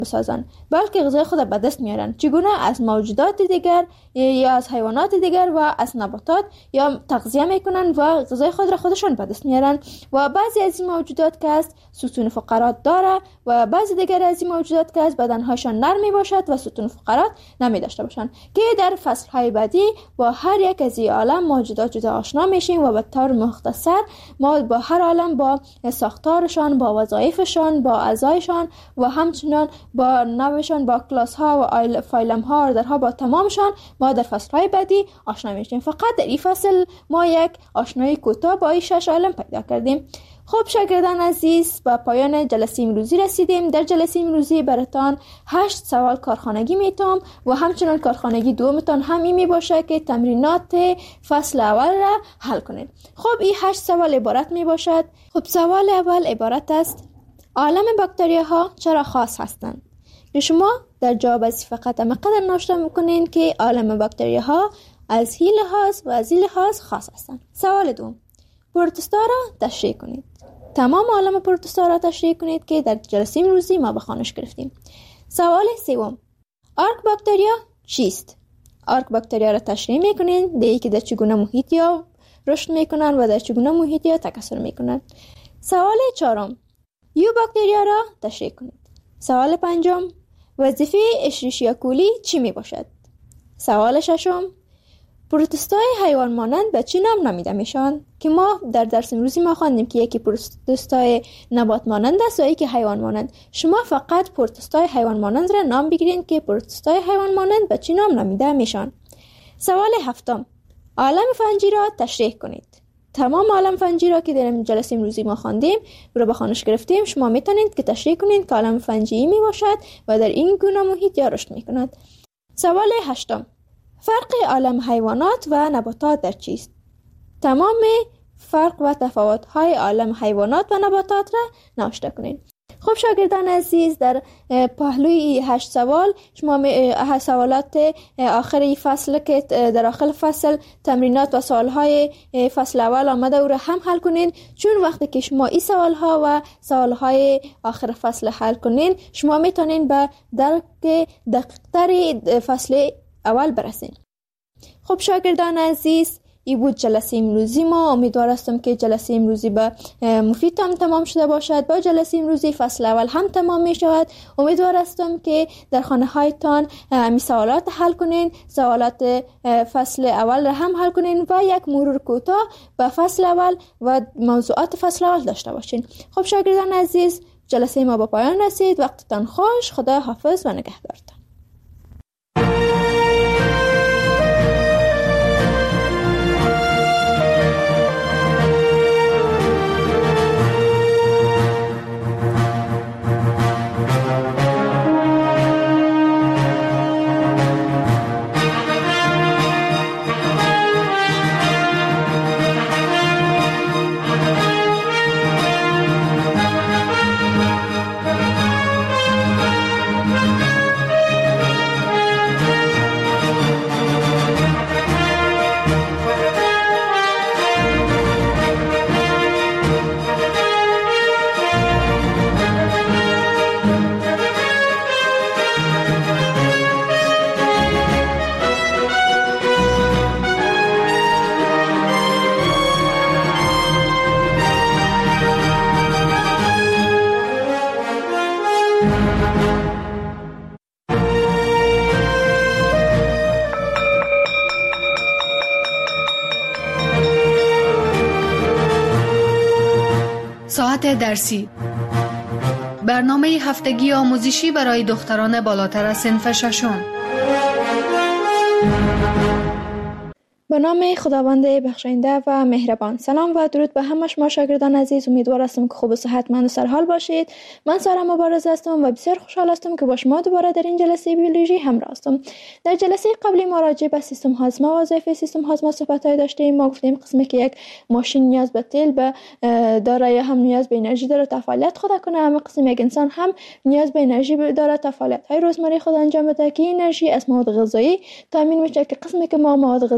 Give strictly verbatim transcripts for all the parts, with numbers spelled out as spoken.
بسازن، بلکه غذای خود به دست میارن. چگونه؟ از موجودات دیگر یا از حیوانات دیگر و از نباتات یا تغذیه میکنن و غذای خود را خودشان به دست میارن. و بعضی از این موجودات که است ستون فقرات داره و بعضی دیگر از این موجودات که است بدنهاشان نرم می باشد و ستون فقرات نمی داشته باشند، که در فصلهای بعدی با هر یک از این عالم موجودات جدا آشنا میشیم و به طور مختصر ما با هر عالم با ساختارشان، با وظایفشان، با اعضایشان و همچنان با نوعشان، با کلاس ها و فایلم ها و درها با تمامشان ما در فصلهای بعدی آشنا میشیم. فقط در این فصل ما یک آشنایی کوتاه با این شش عالم پیدا کردیم. خب شاگردان عزیز، به پایان جلسه امروزی رسیدیم. در جلسه امروزی براتان هشت سوال کارخانگی میتونم و همچنان کارخانگی دومتان هم این می باشه که تمرینات فصل اول را حل کنید. خب این هشت سوال عبارت می باشد. خب سوال اول عبارت است: عالم باکتریاها چرا خاص هستند؟ که شما در جواب از فقط مقدر نوشته میکنین که عالم باکتریاها از این لحاظ و از این لحاظ خاص هستند. سوال دوم: پروتوزوا را تشریح کنید. تمام عالم پروتوزوا را تشریح کنید که در جلسه امروزی ما به خوانش گرفتیم. سوال سوم: آرک باکتریا چیست؟ آرک باکتریا را تشریح میکنید، دیگه که در چگونه محیط یا رشد میکنن و در چگونه محیط یا تکثر میکنن. سوال چهارم: یو باکتریا را تشریح کنید. سوال پنجم: وظیفه اشریشیا کولی چی می باشد؟ سوال ششم: پروتوزوای حیوان مانند به چی نام نامیده میشن؟ که ما در درس امروزی ما خواندیم که یکی پروتوزوای نبات مانند است و یکی حیوان مانند. شما فقط پروتوزوای حیوان مانند را نام بگیرید که پروتوزوای حیوان مانند به چی نام نامیده میشن. سوال هفتم: عالم فنجی را تشریح کنید. تمام عالم فنجی را که در جلسه امروزی ما خواندیم رو به خوانش گرفتیم، شما میتونید که تشریح کنید که عالم فنجی می باشد و در این گونه محیط یا رشد میکند. سوال هشتم: فرق عالم حیوانات و نباتات در چیست؟ تمام فرق و تفاوت‌های عالم حیوانات و نباتات را نوشته کنید. خب شاگردان عزیز، در پهلوی هشت سوال شما سوالات آخری فصل که در آخر فصل تمرینات و سوالهای فصل اول آمده او را هم حل کنین، چون وقتی که شما این سوالها و سوالهای آخر فصل حل کنین شما میتونین به درک دقیق‌تر فصل اول برسین. خب شاگردان عزیز، این بود جلسه امروزی ما. امیدوار هستم که جلسه امروزی به مفید هم تمام شده باشد. با جلسه امروزی فصل اول هم تمام می شود. امیدوار هستم که در خانه هایتان می سوالات حل کنین، سوالات فصل اول را هم حل کنین و یک مرور کوتاه به فصل اول و موضوعات فصل اول داشته باشین. خب شاگردان عزیز، جلسه ما به پایان رسید. وقتتان خوش. خدا حافظ و نگهدارتان. ساعت درسی، برنامه هفتگی آموزشی برای دختران بالاتر از صنف ششم. به نام خداوند بخشاینده و مهربان. سلام و درود به همه شما شاگردان عزیز. امیدوار هستم که خوب و صحتمند و سرحال باشید. من سارا مبارز هستم و بسیار خوشحال هستم که با شما دوباره در این جلسه بیولوژی همراه هستم. در جلسه قبلی ما راجع به سیستم هاضمه و وظایف سیستم هاضمه صحبت‌های داشتیم. ما گفتیم قسمی که یک ماشین نیاز به تیل به داره یا هم نیاز به انرژی داره تا فعالیت خود کنه، اما قسم یک انسان هم نیاز به انرژی داره تا فعالیت‌های روزمره خود انجام بده که انرژی از مواد غذایی تامین میشه، که قسمی که ما مواد غذایی را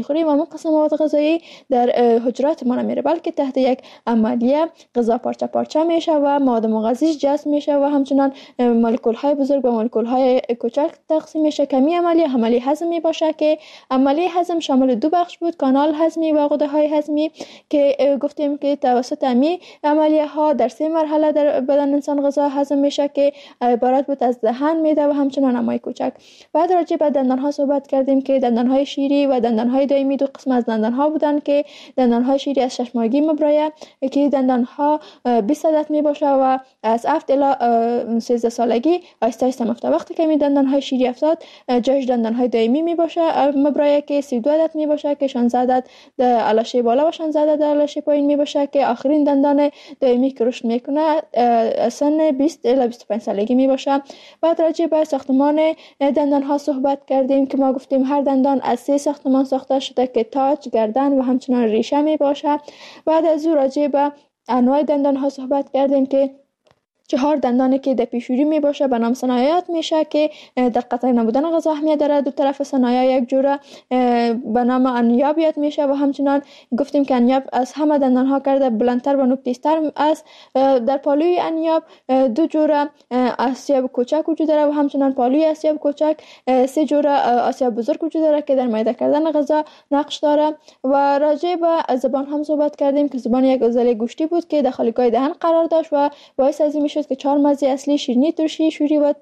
میخوریم و اون قسم مواد غذایی در حجرات ما نمیره، بلکه تحت یک عملیه غذا پارچه پارچه میشه و مواد مغذیش جذب میشه و همچنان مولکول های بزرگ و مولکول های کوچک تقسیم میشه. کمی عملیه عملیه هضم می باشه که عملیه هضم شامل دو بخش بود، کانال هضمی و غده های هضمی، که گفتیم که توسط امی عملیه ها در سه مرحله در بدن انسان غذا هضم میشه که عبارت بود از دهن، معده و همچنان امعای کوچک. بعد راجع به دندان ها صحبت کردیم که دندان های شیری و دندان های دائمی دو قسم از دندان ها بودن که دندان های شیری از شش ماهگی مبرایه که دندان ها بیست عدد می باشه و از هفت الی سیزده سالگی آهسته آهسته میفته. وقتی که می دندان های شیری افتاد جایش دندان های دائمی می باشه مبرایه که سی و دو عدد می باشه که شانزده عدد در علاشه بالا و شانزده عدد در علاشه پایین می باشه که آخرین دندان دائمی که رشد میکنه سن بیست الی بیست و پنج سالگی می باشه. بعد راجع به ساختمان دندان ها صحبت کردیم که ما گفتیم هر دندان از سه ساختمان ساخته شده که تاج، گردن و همچنان ریشه می باشه. بعد از او راجع به انواع دندان ها صحبت کردیم که چهار دندانی که در پیشوری می باشه به نام ثنایات میشه که در قطع نبودن غذا اهمیت داره. دو طرف ثنایا یک جوره به نام انیاب یاد میشه و همچنان گفتیم که انیاب از همه دندان ها کرده بلندتر و نوک‌تیزتر است. در پالوی انیاب دو جوره آسیاب کوچک وجود داره و همچنان پالوی آسیاب کوچک سه جوره آسیاب بزرگ وجود داره که در میده کردن غذا نقش داره. و راجع به زبان هم صحبت کردیم که زبان یک عضله گوشتی بود که در خالیگاه دهن قرار داشت و باعث از این میشد که چهار مزه اصلی شیرینی، ترشی، شوری و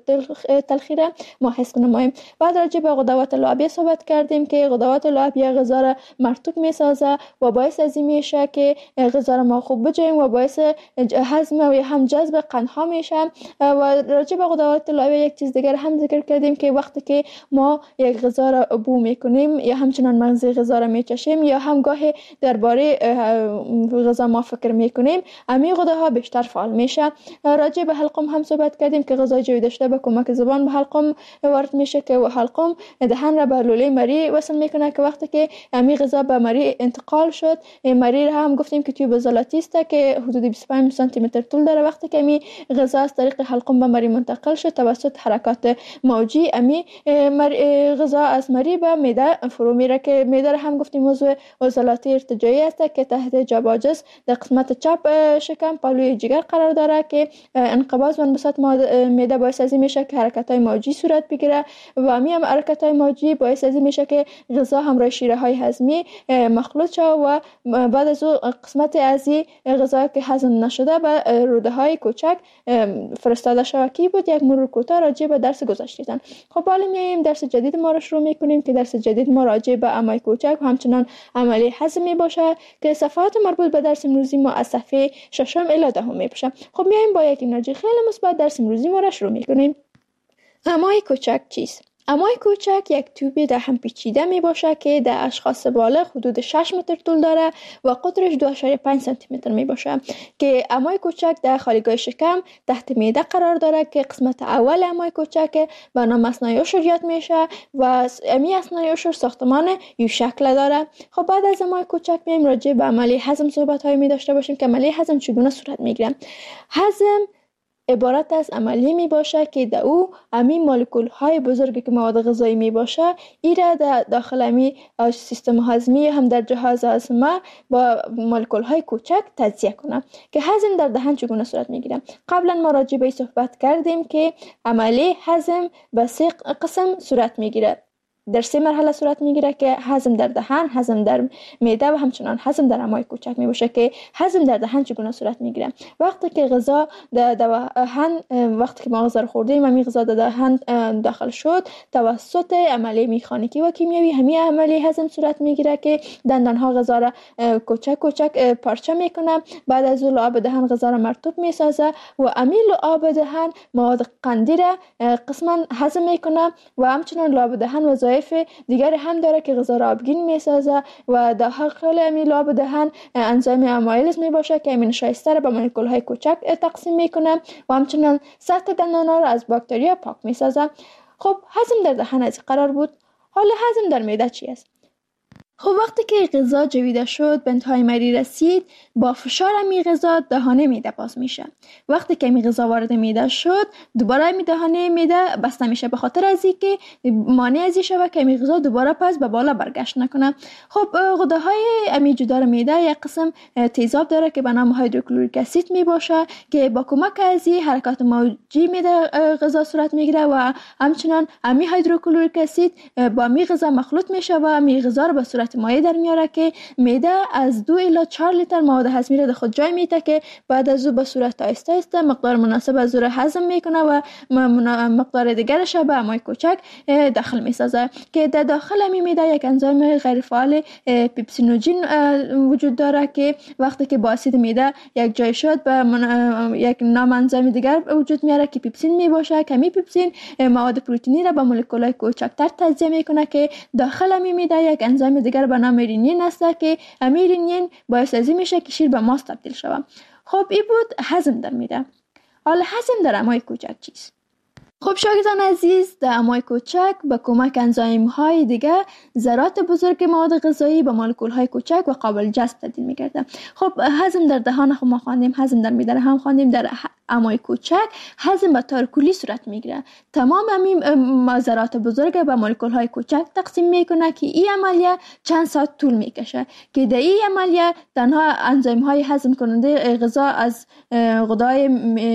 تلخی را ما حس کنیم. بعد راجع به غدوات لعابی صحبت کردیم که غدوات لعابی غذا را مرطوب میسازه و باعث از این میشه که غذا را ما خوب بجویم و باعث هضم و هم جذب قندها میشه. و راجع به غدوات لعابی یک چیز دیگر هم ذکر کردیم که وقتی که ما یک غذا را بو میکنیم یا همچنان مغز غذا را میچشیم یا هم گاهی درباره غذا ما فکر میکنیم، امی غده ها بیشتر فعال میشه. راجع به حلقوم هم صحبت کردیم که غذای جویده شده به کمک زبان به حلقوم وارد میشه که حلقوم دهن را به لوله مری وصل میکنه که وقتی که امی غذا به مری انتقال شد، مری را هم گفتیم که توی عضلاتی است که حدود بیست و پنج سانتی متر طول داره. وقتی که امی غذا از طریق حلقوم به مری منتقل شد توسط حرکات موجی امی غذا از مری به معده فرو میره که معده را هم گفتیم عضو عضلاتی ارتجاعی است که تحت جاباجس در قسمت چپ شکم پالوی جگر قرار داره که انقباض و انبساط معده باعث از این میشه که حرکت‌های موجی صورت بگیره و همین هم حرکت‌های موجی باعث از این میشه که غذا همراه شیره‌های هضمی مخلوط شه و بعد از او قسمت از این غذا که هضم نشده به روده‌های کوچک فرستاده شود. کی بود یک مرور کوتاه راجع به درس گذشته‌تان. خب حالا میایم درس جدید ما را شروع میکنیم که درس جدید ما راجع به امعای کوچک و همچنان عملیه هضم می باشه که صفحات مربوط به درس امروزی ما از صفحه ششم الی دهم می باشه. خب میایم با یک انرژی خیلی مثبت درس امروزی ما را شروع میکنیم. امعای کوچک چیست؟ امعای کوچک یک توب دهم پیچیده می باشه که در اشخاص بالغ حدود شش متر طول داره و قطرش دو ممیز پنج سانتی متر می باشه که امعای کوچک در خالیگاه شکم تحت معده قرار داره که قسمت اول امعای کوچک به نام اثنای عشر یاد میشه و امی اثنای عشر ساختمان یو شکل داره. خب بعد از امعای کوچک میایم راجع به عملیه هضم صحبت های می داشته باشیم که عملیه هضم چگونه صورت میگیره. هضم عبارت از عملیه می باشه که در او امی مولکول های بزرگی که مواد غذایی می باشه ایره در داخل امی سیستم هضمی هم در جهاز هاضمه با مولکول های کوچک تجزیه کنه که هضم در دهن چگونه صورت می گیره. قبلا ما راجع به صحبت کردیم که عملیه هضم به سه قسم صورت می گیره. در سه مرحله صورت میگیره که هضم در دهن، هضم در معده و همچنان هضم در امعای کوچک می باشه. که هضم در دهن چگونه صورت میگیره؟ وقتی که غذا در دهن وقتی که ما غذا رو خوردیم همین غذا در دهن داخل شد توسط عملیه مکانیکی و کیمیایی همین عملیه هضم صورت میگیره که دندان ها غذا را کوچک کوچک پارچه میکنه. بعد از اون لعاب دهن غذا را مرطوب میسازه و همین لعاب دهن مواد قندی را قسما هضم میکنه و همچنان لعاب دهن وظایف دیگر هم داره که غذا را آبگین میسازه و داخل همین لعاب دهن انزیم آمایلیز می باشه که امین شایسته را به مولکول های کوچک تقسیم میکنه و همچنان سطح دندان ها را از باکتریا پاک میسازه. خب هضم در دهن از قرار بود. حالا هضم در معده چی است؟ خب وقتی که غذا جویده شد به انتهای مری رسید، با فشار می غذا دهانه معده باز میشه. وقتی که می غذا وارد معده شد دوباره می دهانه معده بسته میشه، به خاطر از اینکه مانع از این شود که می غذا دوباره پس به بالا برگشت نکنه. خب غده‌های امی جدار معده یک قسم تیزاب داره که به نام هیدروکلوریک اسید می باشه که با کمک از این حرکات موجی معده غذا صورت میگیره و همچنان امی هیدروکلوریک اسید با می غذا مخلوط میشه و می غذا رو به صورت مایع در میاره که معده از دو الی چهار لیتر مواد هضمی را در خود جای میده که بعد از او به صورت آهسته آهسته مقدار مناسب از او را هضم میکنه و مقدار دیگرش به امای کوچک داخل میسازه که در داخل می معده یک انزیم غیر فعال پیپسینوژین وجود داره که وقتی که با اسید معده یک جای شد به یک نام انزیم دیگر وجود میاره که پیپسین می باشه که می پیپسین مواد پروتئینی را به مولکولای کوچکتر تجزیه میکنه که داخل می معده یک انزیم دیگر به نام رینین است که همین رینین باعث از این میشه که شیر به ماست تبدیل شود. خب این بود هضم در معده. حالا هضم در امعای کوچک چیست؟ خب شاگردان عزیز، در امعای کوچک به کمک انزیم های دیگه ذرات بزرگ مواد غذایی به مولکول های کوچک و قابل جذب تبدیل میگرده. خب هضم در دهان خود ما خواندیم، هضم در معده هم خواندیم. در امعای کوچک هضم به طور کلی صورت میگیره. تمام همین ذرات بزرگ به مولکول های کوچک تقسیم میکنه که این عملیه چند ساعت طول میکشه که در این عملیه تنها انزیم های هضم کننده غذا از غدای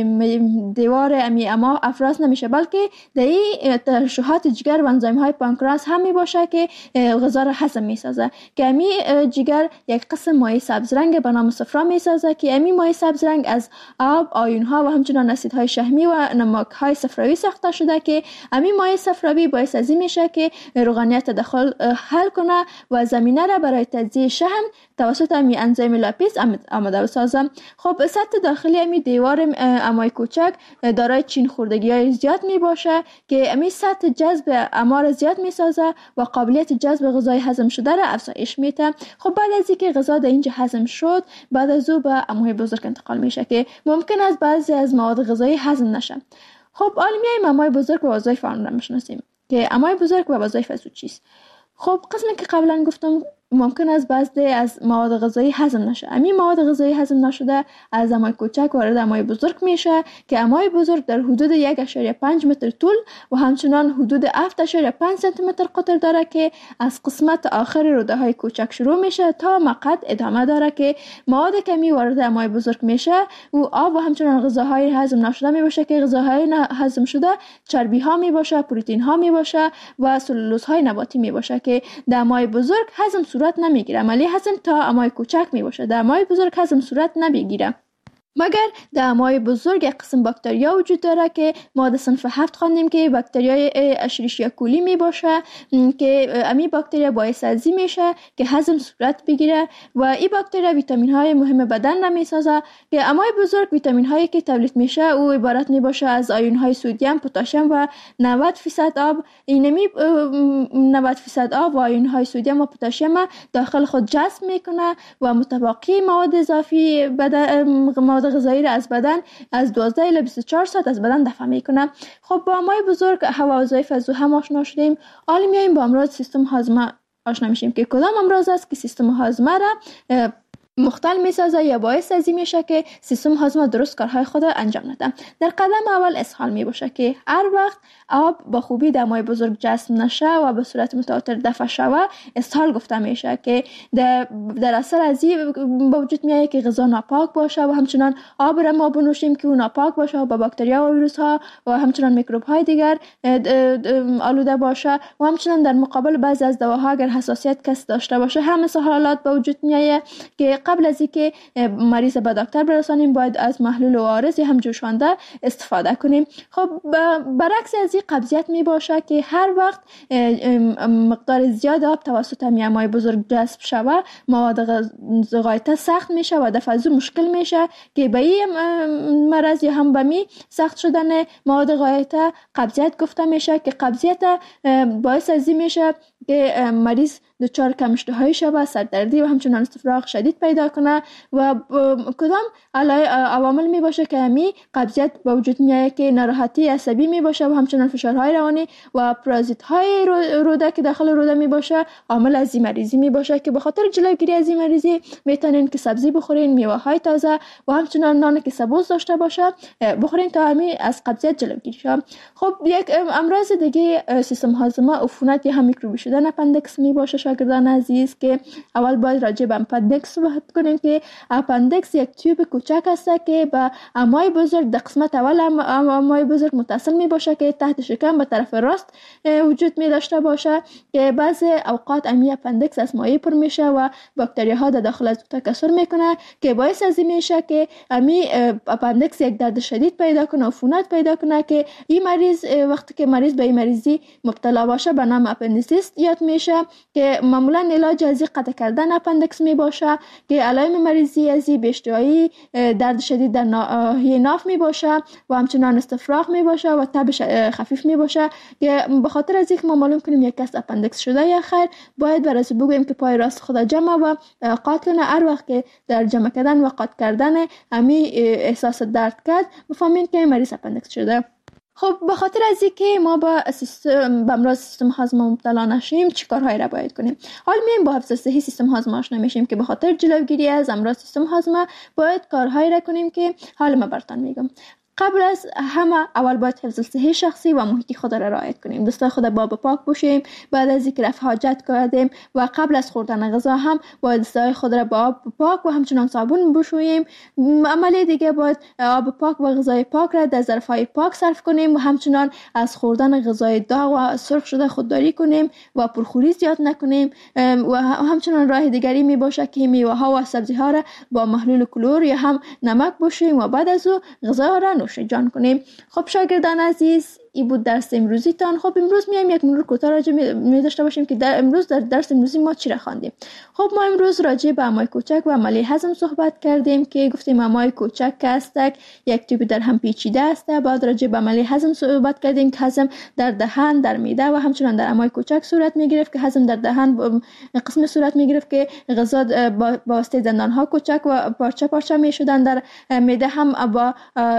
دیوار امی اما افراز نمیشه، بلکه در این ترشحات جگر و انزیم های پانکراس هم می باشه که غذا را هضم می سازه که امی جگر یک قسم مایع سبز رنگ به نام صفرا می سازه که امی مایع سبز رنگ از آب، آیون ها و همچنان اسیدهای شحمی و نمک های صفراوی ساخته شده که امی مایع صفراوی باعث از این میشه که روغنیت تداخل حل کنه و زمینه را برای تجزیه شحم توسط امی انزیم لاپیز آماده بسازه. خب سطح داخلی امی دیوار امعای کوچک دارای چین خوردگی های زیاد می باشه که امی سطح جذب امار زیاد می سازه و قابلیت جذب غذای هضم شده را افزایش میده. خب بعد از اینکه غذا در اینجا هضم شد، بعد از او به امعای بزرگ انتقال میشه که ممکن است بعضی از مواد غذایی هضم نشه. خب حالا میایم امعای بزرگ و وظایف آن را میشناسیم که امعای بزرگ و وظایف از او چیست. خب قسمی که قبلا گفتم ممکن است بعضی از مواد غذایی هضم نشه. همین مواد غذایی هضم نشده از امعای کوچک وارد امعای بزرگ میشه که امعای بزرگ در حدود یک و پنج متر طول و همچنان حدود هفت و پنج سانتی متر قطر داره که از قسمت آخر روده های کوچک شروع میشه تا مقعد ادامه داره که مواد کمی وارد امعای بزرگ میشه و آب و همچنان غذاهای هضم نشده می باشه که غذاهای هضم شده چربی ها می باشه، پروتئین ها می باشه و سلولوز های نباتی می باشه که در امعای بزرگ هضم صورت نمیگیره. عملی هضم تا امعای کوچک می باشه. در امعای بزرگ هضم صورت نمیگیره، مگر در امعای بزرگ یک قسم باکتریا وجود داره که ما در صنف هفت خواندیم که باکتریای اشریشیا کولی می باشه که امی باکتریا باعث از این میشه که هضم صورت بگیره و این باکتریا ویتامین های مهم بدن را می سازه که امعای بزرگ ویتامین هایی که تولید میشه او عبارت می باشه از آیون های سدیم، پتاسیم و نود درصد آب. اینمی نود درصد آب و آیون های سدیم و پتاسیم داخل خود جذب میکنه و متبقی مواد اضافی بدن مواد غذایی را از بدن از دوازده الی بیست و چهار ساعت از بدن دفع میکنه. خب با امعای بزرگ هوا وظایف از او هم آشنا شدیم. حالا میایم با امراض سیستم هاضمه آشنا میشیم که کدام امراض است که سیستم هاضمه را مختل میسازه یا باعث از این میشه که سیستم هاضمه درست کارهای خود انجام نده. در قدم اول اسهال می باشه که هر وقت آب با خوبی در امعای بزرگ جذب نشه و به صورت متواتر دفع شود اسهال گفته میشه که در, در اثر از این با وجود میاد که غذا ناپاک باشه و همچنان آب را ما بنوشیم که اون ناپاک باشه و با باکتریا و ویروس ها و همچنان میکروب های دیگر آلوده باشه و همچنان در مقابل بعضی از دواها اگر حساسیت کس داشته باشه هم مثل حالات با وجود میاد که قبل از اینکه مریض به دکتر برسانیم باید از محلول و عارض هم جوشانده استفاده کنیم. خب برعکس از این قبضیت می باشه که هر وقت مقدار زیاد آب توسط امعای بزرگ جذب شود مواد غایطه سخت میشه و دفع از مشکل میشه که به این مرض یا هم به می سخت شدن مواد غایطه قبضیت گفته میشه که قبضیت باعث از این میشه که مریض دچار کم اشتهایی شود، سردردی و همچنان استفراغ شدید پیدا کنه و کدام عوامل می باشه که همی قبضیت به وجود میاد که ناراحتی عصبی می باشه و همچنان فشارهای روانی و پرازیت های روده که داخل روده می باشه عامل از این مریضی می باشه که به خاطر جلوگیری از این مریضی میتونین که سبزی بخورین، میوه های تازه و همچنان نان که سبوس داشته باشه بخورین تا همی از قبضیت جلوگیری شه. خب یک امراض دیگه سیستم هاضمه عفونت یا هم میکروبی شدن اپندکس می باشه شاگردان عزیز که اول باید راجع به اپندکس صحبت کنیم که اپندکس یک تیوب کوچک است که به امعای بزرگ در قسمت اول امعای بزرگ متصل می باشه که تحت شکم به طرف راست وجود می داشته باشه که بعض اوقات امی اپندکس از مایع پر میشه و باکتری ها در داخل از تکثر میکنه که باعث از این میشه که امی اپندکس یک درد شدید پیدا کنه، عفونت پیدا کنه که این مریض وقتی که مریض به این مریضی مبتلا باشه به نام اپندیسیست یاد میشه که معمولا علاج از قطع کردن اپندکس می باشه که علائم مریضی از به اشتهایی، درد شدید در ناحیه ناف می باشه و همچنان استفراغ می باشه و تب خفیف می باشه که به خاطر از اینکه ما معلوم کنیم یک کس اپندکس شده یا خیر باید برای بگوییم که پای راست خود جمع و قاط کنه. هر وقت که در جمع کردن و قاط کردن امی احساس درد کرد بفهمین که مریض اپندکس شده. خب به خاطر از اینکه ما با سیستم به امراض سیستم هاضمه مبتلا نشیم چی کارهایی را باید کنیم؟ حال میایم با حفظ صحی سیستم هاضمه آشنا میشیم که به خاطر جلوگیری از امراض سیستم هاضمه باید کارهایی را کنیم که حال ما براتون میگم. قبل از همه اول باید حفظ صحی شخصی و محیطی خود را رعایت کنیم. دستای خود با پاک باشیم. بعد از اینکه رفع حاجت کردیم و قبل از خوردن غذا هم باید دستای خود را با آب پاک و همچنان صابون بشوییم. عملی دیگه باید آب پاک و غذای پاک را در ظرف‌های پاک صرف کنیم و همچنان از خوردن غذای داغ و سرخ شده خودداری کنیم و پرخوری زیاد نکنیم و همچنان راه دیگری می باشه که میوه ها و سبزی ها را با محلول کلور یا هم نمک بشوییم و بعد از او غذا را نوش جان کنیم. خب شاگردان عزیز این بود درس امروزی تان. خب امروز میایم یک مرور کوتاه راجع می داشته باشیم که در امروز در درس امروزی ما چی را خواندیم. خب ما امروز راجع به امعای کوچک و عملیه هضم صحبت کردیم که گفتیم امعای کوچک که هستک یک تیپ در هم پیچیده است. بعد راجع به عملیه هضم صحبت کردیم که هضم در دهان، در معده و همچنان در امعای کوچک صورت می گرفت که هضم در دهان قسم صورت می گرفت که غذا با واسطه دندان ها کوچک و پارچه پارچه می شدن. در معده هم با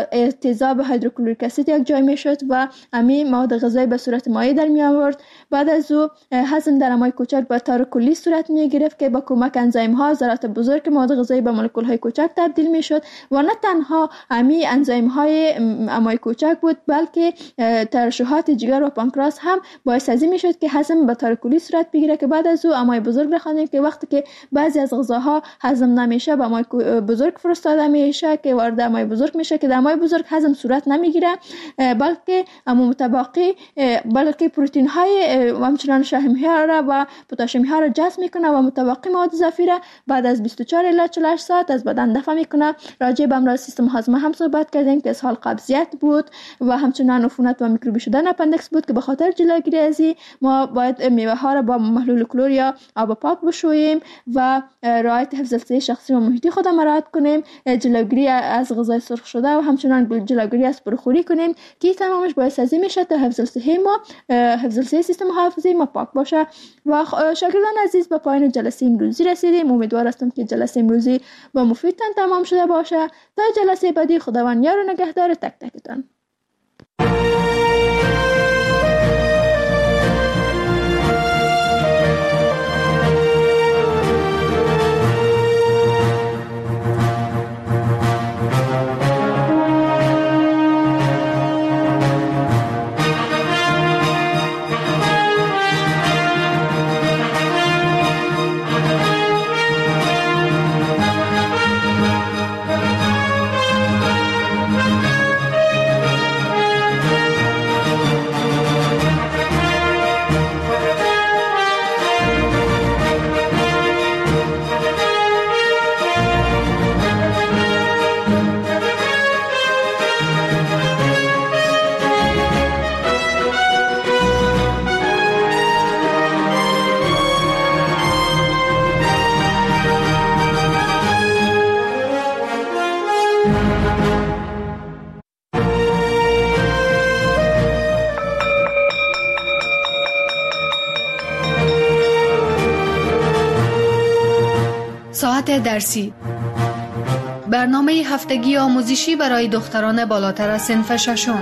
تیزاب هیدروکلوریک اسید یک جای می شد و امی مواد غذایی به صورت مایع در می آورد. بعد از او هضم در امعای کوچک به طور کلی صورت می گرفت که با کمک انزیم ها ذرات بزرگ مواد غذایی به مولکول های کوچک تبدیل می شد و نه تنها امی انزیم های امعای کوچک بود بلکه ترشحات جگر و پانکراس هم باعث از این می شد که هضم به طور کلی صورت بگیره که بعد از او امعای بزرگ را خواندیم که وقتی که بعضی از غذاها هضم نمیشه به امعای بزرگ فرستاده میشه که وارد امعای بزرگ میشه که در امعای بزرگ هضم صورت نمیگیره بلکه متباقی بلکه پروتئین های و همچنان شحمی ها را و پتاسیم ها را جذب میکنه و متباقی مواد اضافی را بعد از بیست و چهار الی چهل و هشت ساعت از بدن دفع میکنه. راجع به امراض سیستم هاضمه هم صحبت کردیم که اسهال قبضیت بود و همچنان عفونت و میکروبی شدن اپندکس بود که به خاطر جلوگیری از این ما باید میوه ها را با محلول کلور یا آب پاک بشوییم و رعایت حفظ صحی شخصی و محیطی خود مراعات کنیم. جلوگیری از غذای سرخ شده و همچنان جلوگیری از پرخوری کنیم که تمامش باعث از این میشه تا حفظ صحی ما حفظ صحی سیستم حافظی ما پاک باشه. و شاگردان عزیز به پایان جلسه امروزی رسیدیم. امیدوار هستم که جلسه امروزی با مفیدتان تمام شده باشه. تا جلسه بعدی خداوند یار و نگهدار تک تکتان. ساعت درسی، برنامه هفتگی آموزشی برای دختران بالاتر از صنف ششم.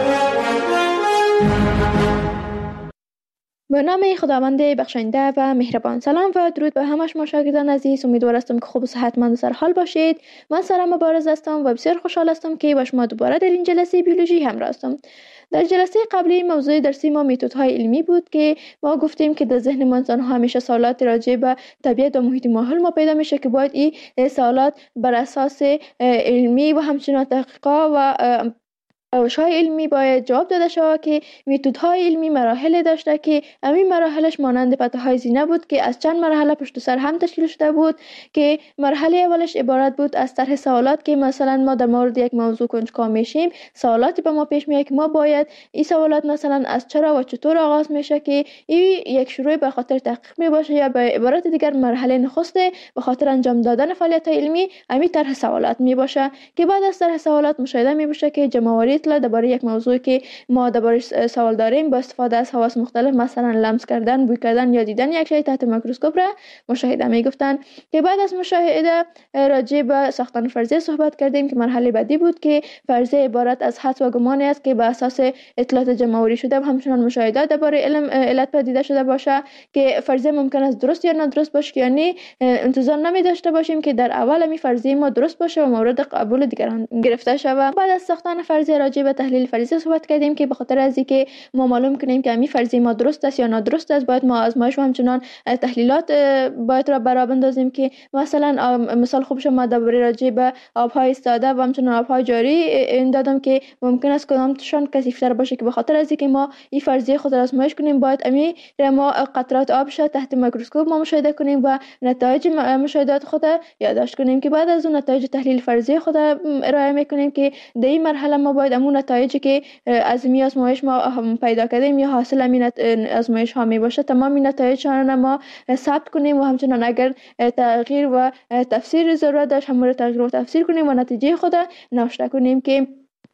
به نام خداوند بخشنده و مهربان. سلام و درود به همه شما شاگردان عزیز. امیدوار هستم که خوب و صحتمند و سر حال باشید. من سارا مبارز هستم و بسیار خوشحال هستم که با شما دوباره در این جلسه بیولوژی همراه هستم. در جلسه قبلی موضوع درسی ما میتودهای علمی بود که ما گفتیم که در ذهن ما انسان ها همیشه سوالات راجع به طبیعت و محیط ماحول ما پیدا میشه که باید این سوالات بر اساس علمی و همچنین تحقیقات و روش‌های علمی باید جواب داده شود که میتودهای علمی مراحل داشته که همین مراحلش مانند پته‌های زینه بود که از چند مرحله پشت سر هم تشکیل شده بود که مرحله اولش عبارت بود از طرح سوالات که مثلا ما در مورد یک موضوع کنجکاو میشیم، سوالاتی به ما پیش میاد که ما باید این سوالات مثلا از چرا و چطور آغاز میشه که این یک شروع به خاطر تحقیق می باشه یا به عبارت دیگر مرحله نخست به خاطر انجام دادن فعالیت علمی همین طرح سوالات می باشه که بعد از طرح سوالات مشاهده می بشه که جمع‌آوری درباره یک موضوع که ما درباره‌اش سوال داریم با استفاده از حواس مختلف مثلا لمس کردن، بوی کردن یا دیدن یک شی تحت میکروسکوپ را مشاهده میگفتن که بعد از مشاهده راجع به ساختن فرضیه صحبت کردیم که مرحله بعدی بود که فرضیه عبارت از حدس و گمانی است که بر اساس اطلاعات جمع‌آوری شده و همچنین مشاهدات درباره علم علت پدیده شده باشه که فرضیه ممکن است درست یا نادرست باشه، یعنی انتظار نمی داشته باشیم که در اول می فرضیه ما درست باشه و مورد قبول دیگران گرفته شود. بعد از ساختن فرضیه راجع به تحلیل فرضیه صحبت کردیم که به خاطر از اینکه ما معلوم کنیم که همین فرضیه ما درست است یا نادرست است باید ما آزمایش و همچنان تحلیلات باید را برابر بندازیم که مثلا مثال خوبش ما درباره راجع به آبهای ساده و همچنان آبهای جاری این دادم که ممکن است کدامشان کثیف‌تر باشه که به خاطر از اینکه ما این فرضیه خود را آزمایش کنیم باید همین ما قطرات آب شد تحت میکروسکوپ ما مشاهده کنیم و نتایج مشاهدات خود یادداشت کنیم که بعد از اون نتایج تحلیل فرضیه خود ارائه میکنیم که در این مرحله ما باید همون نتایجی که از می آزمایش ما پیدا کردیم یا حاصل همین آزمایش ها می باشه تمام نتایجشان ما ثبت کنیم و همچنان اگر تغییر و تفسیر ضرورت داشت هم رو تغییر و تفسیر کنیم و نتیجه خود نوشته کنیم که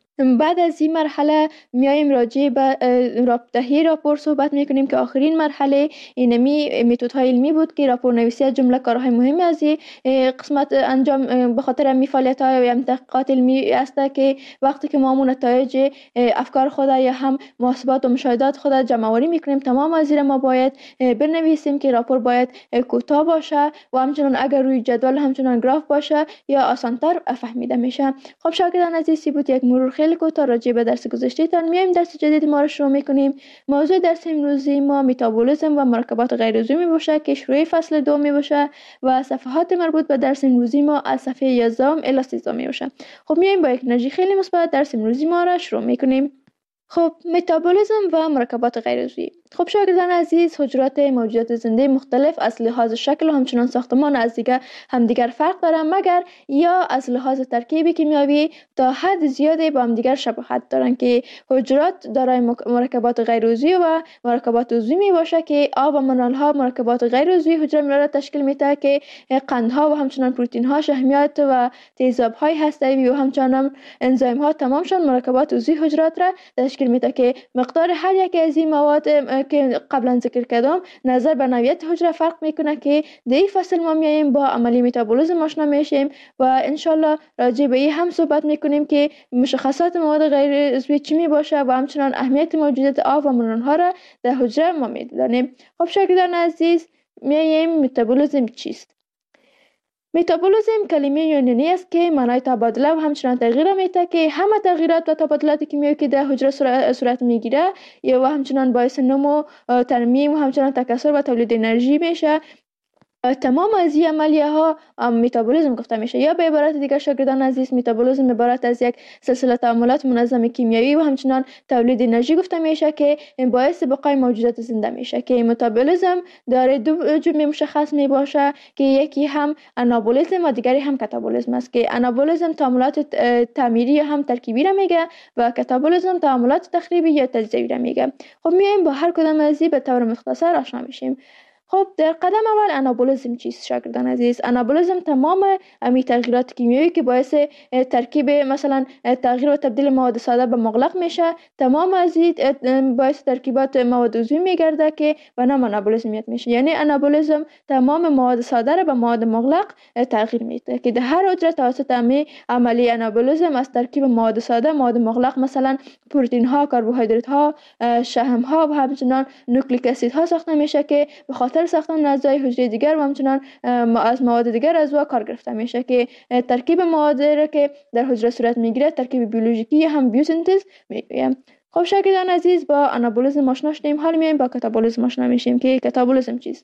بعد از این مرحله میایم راجع به تهیه راپور صحبت میکنیم که آخرین مرحله اینمی میتودهای علمی بود که راپور نویسی از جمله کارهای مهمی از این قسمت انجام به خاطر می فعالیت های و تحقیقات علمی است که وقتی که ما نتایج افکار خود یا هم محاسبات و مشاهدات خود جمع آوری میکنیم تمام از این ما باید بنویسیم که راپور باید کوتاه باشه و همچنان اگر روی جدول همچنان گراف باشه یا آسانتر فهمیده میشه. خب شاگردان عزیزی بود یک مرور خیلی کوتاه راجع به درس گذشته تان میایم درس جدید ما رو شروع میکنیم. موضوع درس امروزی ما متابولیسم و مرکبات غیر عضوی می باشه که شروع فصل دو می باشه و صفحات مربوط به درس امروزی ما از صفحه یازده الی سیزده می باشه. خب میایم با یک انرژی خیلی مثبت درس امروزی ما رو شروع میکنیم. خب متابولیسم و مرکبات غیر عضوی. خب شاگردان عزیز، حجرات موجودات زنده مختلف از لحاظ شکل و همچنان ساختمان از دیگر همدیگر فرق دارند مگر یا از لحاظ ترکیب کیمیایی تا حد زیادی با همدیگر شباهت دارند که حجرات دارای مرکبات غیر عضوی و مرکبات عضوی می باشه که آب و منرال ها مرکبات غیر عضوی حجره را تشکیل میده که قندها و همچنان پروتئین ها، شحمیات و تیزاب های هسته‌ای و همچنان انزیم ها تمامشان مرکبات عضوی حجرات را تشکیل میده که مقدار هر یک از این مواد که قبلا ذکر کردم نظر به نوعیت حجره فرق میکنه که در این فصل ما میاییم با عملی متابولیسم آشنا میشیم و انشالله راجع به این هم صحبت میکنیم که مشخصات مواد غیر عضوی چی می باشه و همچنان اهمیت موجودیت آب و منرال ها را در حجره ما میدانیم. خب شاگردان عزیز، میاییم متابولیسم چیست؟ متابولیسم کلمه یونانی است که معنای تبادله و همچنان تغییر میده که همه تغییرات و تبادلات کیمیایی که در حجره صورت میگیره یا و همچنان باعث نمو، ترمیم و همچنان تکثر و تولید انرژی میشه. تمام از این عملیه ها متابولیسم گفته میشه یا به عبارت دیگر شاگردان عزیز متابولیسم عبارت از یک سلسله تعاملات منظم کیمیایی و همچنان تولید انرژی گفته میشه که باعث بقای موجودات زنده میشه که متابولیسم داره دو جنبه مشخص می باشه که یکی هم آنابولیسم و دیگری هم کاتابولیسم است که آنابولیسم تعاملات تعمیری یا هم ترکیبی را میگه و کاتابولیسم تعاملات تخریبی یا تجزیوی را میگه. خب میایم با هر کدام از این به طور مختصر آشنا میشیم. خب در قدم اول انابولیزم چیست شاگردان عزیز؟ انابولیزم تمام امی تغییرات کیمیایی که باعث ترکیب مثلا تغییر و تبدیل مواد ساده به مغلق میشه، تمام از این باعث ترکیبات مواد عضوی میگرده که به نام انابولیزمیت میشه. یعنی انابولیزم تمام مواد ساده را به مواد مغلق تغییر میده که در هر حجره توسط امی عملی انابولیزم از ترکیب مواد ساده مواد مغلق مثلا پروتئین ها، کربوهیدرات ها، شحم ها و همچنان نوکلیک اسید ها ساخته میشه که به خاطر ساختن اجزای حجره دیگر و همچنان از مواد دیگر از او کار گرفته میشه که ترکیب مواد را که در حجره صورت میگیره ترکیب بیولوژیکی هم بیوسینتز میگویم. خب شاگردان عزیز با انابولیزم آشنا شدیم، حالا میایم با کاتابولیزم آشنا میشیم که کاتابولیزم چیست.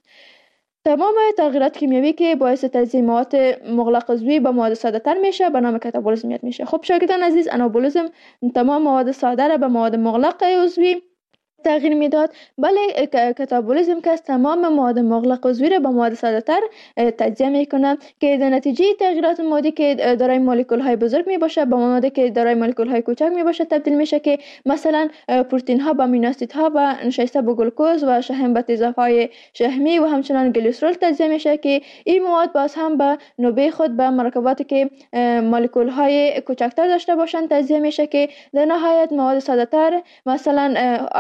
تمام تغییرات کیمیایی که باعث تجزیه مواد مغلق عضوی به مواد ساده تر میشه به نام کاتابولیزمیت میشه. خب شاگردان عزیز انابولیزم تمام مواد ساده را به مواد مغلق عضوی تغییر میداد، ولی کاتابولیزم که تمام مواد مغلق عضوی را به مواد ساده تر تجزیه میکنه که در نتیجه تغییرات مادی که دارای مولکول های بزرگ می باشه به موادی که دارای مولکول های کوچک می باشه تبدیل میشه که مثلا پروتئین ها با امینو اسید ها و نشسته به گلوکوز و شحم به تیزاب های شحمی و همچنان گلیسرول تجزیه میشه که این مواد باز هم به نوبه خود به مرکباتی که مولکول های کوچکتر داشته باشند تجزیه میشه که در نهایت مواد ساده تر مثلا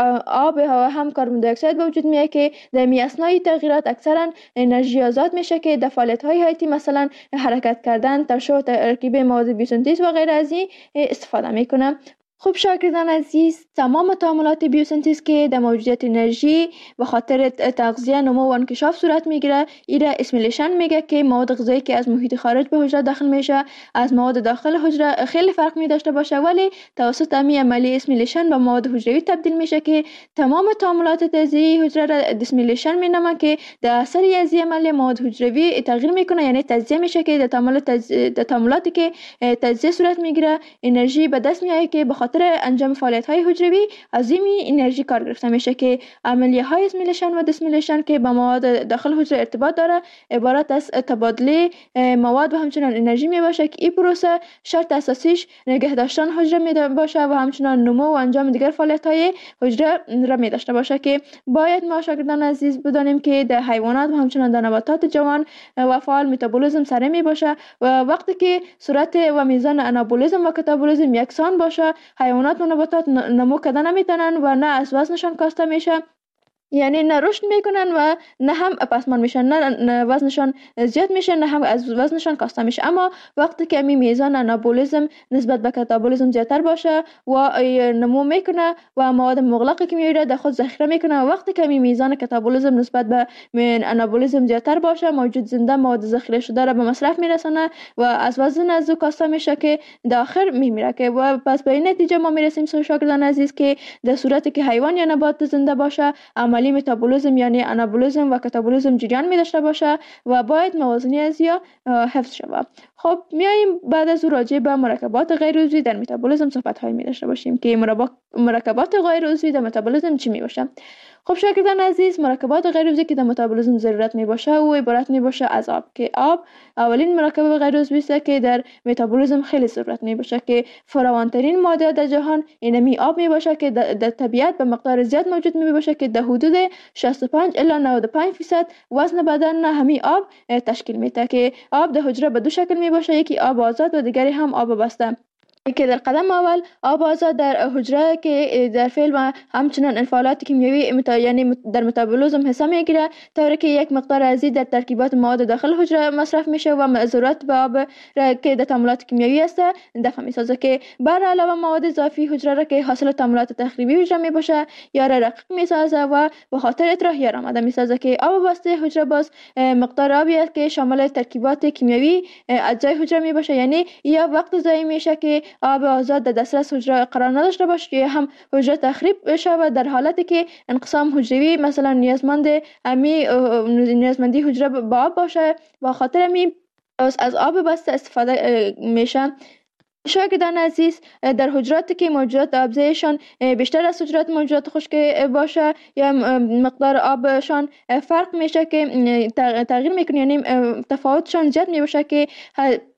آب و هم کربن دی اکساید به وجود میاد که در می اثنای تغییرات اکثرا انرژی آزاد میشه که در فعالیت های حیاتی مثلا حرکت کردن، ترشح و ترکیب مواد بیوسینتز و غیره از این استفاده میکنه. خب شاگردان عزیز تمام تعاملات بیوسینتز که در موجودیت انرژی به خاطر تغذیه، نمو و انکشاف صورت میگیره ایره اسیمیلیشن میگه که مواد غذایی که از محیط خارج به حجره داخل میشه از مواد داخل حجره خیلی فرق می داشته باشه ولی توسط امی عملی اسیمیلیشن به مواد حجروی تبدیل میشه که تمام تعاملات تجزیه حجره را اسیمیلیشن مینامه که در اثر از عملی مواد حجروی تغییر میکنه، یعنی تجزیه میشه که در تعاملات تجزیه تعاملاتی که تجزیه صورت میگیره انرژی به دست میاد که به خاطر انجام فعالیت های حجروی از این انرژی کار گرفته میشه که عملیه های اسیمیلیشن و دیسیمیلیشن که با مواد داخل حجره ارتباط داره عبارت از تبادله مواد و همچنان انرژی می باشه که این پروسه شرط اساسیش نگه داشتن حجره می باشه و همچنان نمو و انجام دیگر فعالیت های حجره را می داشته باشه که باید ما شاگردان عزیز بدانیم که در حیوانات و همچنان در نباتات جوان و فعال متابولیسم سره می باشه و وقتی که صورت و میزان انابولیسم و کاتابولیسم یکسان باشه حیوانات و نباتات نمو کردن نمیتونن و نه از وزنشان کاسته میشه، یعنی نه رشد میکنن و نه هم پسمان میشن، نه وزنشان زیاد میشه نه هم از وزنشان کاسته میشه. اما وقتی که می میزان انابولیسم نسبت به کاتابولیسم زیادتر باشه و نمو میکنه و مواد مغلق کیمیایی را در خود ذخیره میکنه و وقتی که می میزان کاتابولیسم نسبت به انابولیسم زیادتر باشه موجود زنده مواد ذخیره شده را به مصرف میرسونه و از وزن از او کاسته میشه که در آخر میمیره که و پس به این نتیجه ما میرسیم شاگردان عزیز که در صورتی که حیوان یا نبات زنده باشه عملی متابولیسم یعنی انابولیسم و کاتابولیسم جریان می داشته باشه و باید موازنی از یا حفظ شود. خب میایم بعد از راجع به مرکبات غیر عضوی در متابولیسم صحبت های می داشته باشیم که مرکبات غیر عضوی در متابولیسم چی می باشه. خب شاگردان عزیز مرکبات غیر عضوی که در متابولیسم ضرورت می باشه و عبارت می باشه از آب که آب اولین مرکب غیر عضوی است که در متابولیسم خیلی ضرورت می باشه که فراوانترین ماده در جهان اینمی آب می باشه که در طبیعت به مقدار زیاد موجود می باشه که در حدود شصت و پنج الی نود و پنج درصد وزن بدن همین آب تشکیل میده که آب در حجره به دو شکل می باشه، یکی آب آزاد و دیگری هم آب بسته که در قدم اول آب آزاد در حجره که در فعل و همچنان انفعالات کیمیایی متا... یعنی در متابولیسم حساب میگیره طوری که یک مقدار ازی در ترکیبات مواد داخل حجره مصرف میشه و ضرورت به آب را که در تعاملات کیمیایی است دفع میسازه که بر علاوه مواد اضافی حجره را که حاصل تعاملات تخریبی حجره میباشه یا را رقیق میسازه و به خاطر اطراح یا آماده میسازه که آب بسته حجره باز مقدار آبی است که شامل ترکیبات کیمیایی اجزای حجره میباشه، یعنی یا وقت ضایع میشه که آب آزاد در دسترس حجره قرار نداشته باشه که هم حجره تخریب بشه و در حالتی که انقسام حجروی مثلا نیازمند امی نیازمندی حجره با آب باشه و خاطر امی از آب بسته استفاده میشه. شاگردان عزیز در حجراتی که موجودات آبزیشان بیشتر از حجرات موجودات خشک باشه یا مقدار آبشان فرق میشه که تغییر میکنه، یعنی تفاوتشان زیاد میشه که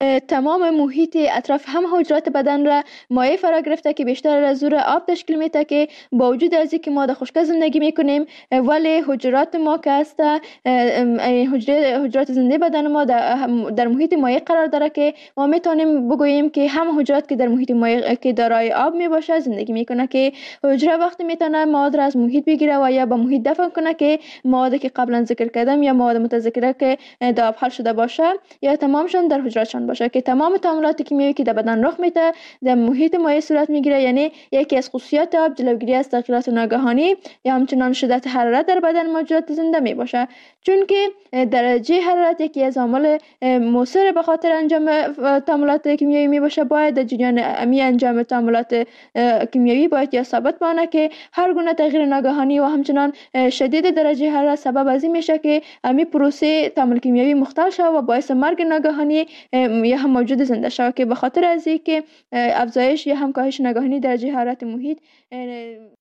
تمام محیط اطراف هم حجرات بدن را مایع فرا گرفته که بیشتر از زور آب تشکیل میده که با وجود از اینکه ما در خشکی زندگی میکنیم ولی حجرات ما که هست حجره حجرات زنده بدن ما در محیط مایع قرار داره که ما میتونیم بگوییم که هم حجرات که در محیط مایع که دارای آب میباشه زندگی میکنه که حجره وقتی میتونه مواد را از محیط بگیره و یا به محیط دفن کنه که موادی که قبلا ذکر کردم یا مواد متذکره که در آب حل شده باشه یا تمامشون در حجراتشان باشه که تمام تعاملات کیمیایی که در بدن رخ میده در محیط مایع صورت میگیره. یعنی یکی از خصوصیات آب جلوگیری از تغییرات ناگهانی یا همچنان شدت حرارت در بدن موجودات زنده می باشه، چون که درجه حرارت یکی از عوامل مؤثر به خاطر انجام تعاملات کیمیایی می باشه. باید در جریان امی انجام تعاملات کیمیایی باید یا ثابت بمانه که هر گونه تغییر ناگهانی و همچنان شدید درجه حرارت سبب از این میشه که امی پروسه تعامل کیمیایی مختل شود و باعث مرگ ناگهانی یا هم موجود زنده شود که به خاطر از اینکه افزایش یا هم کاهش ناگهانی درجه حرارت محیط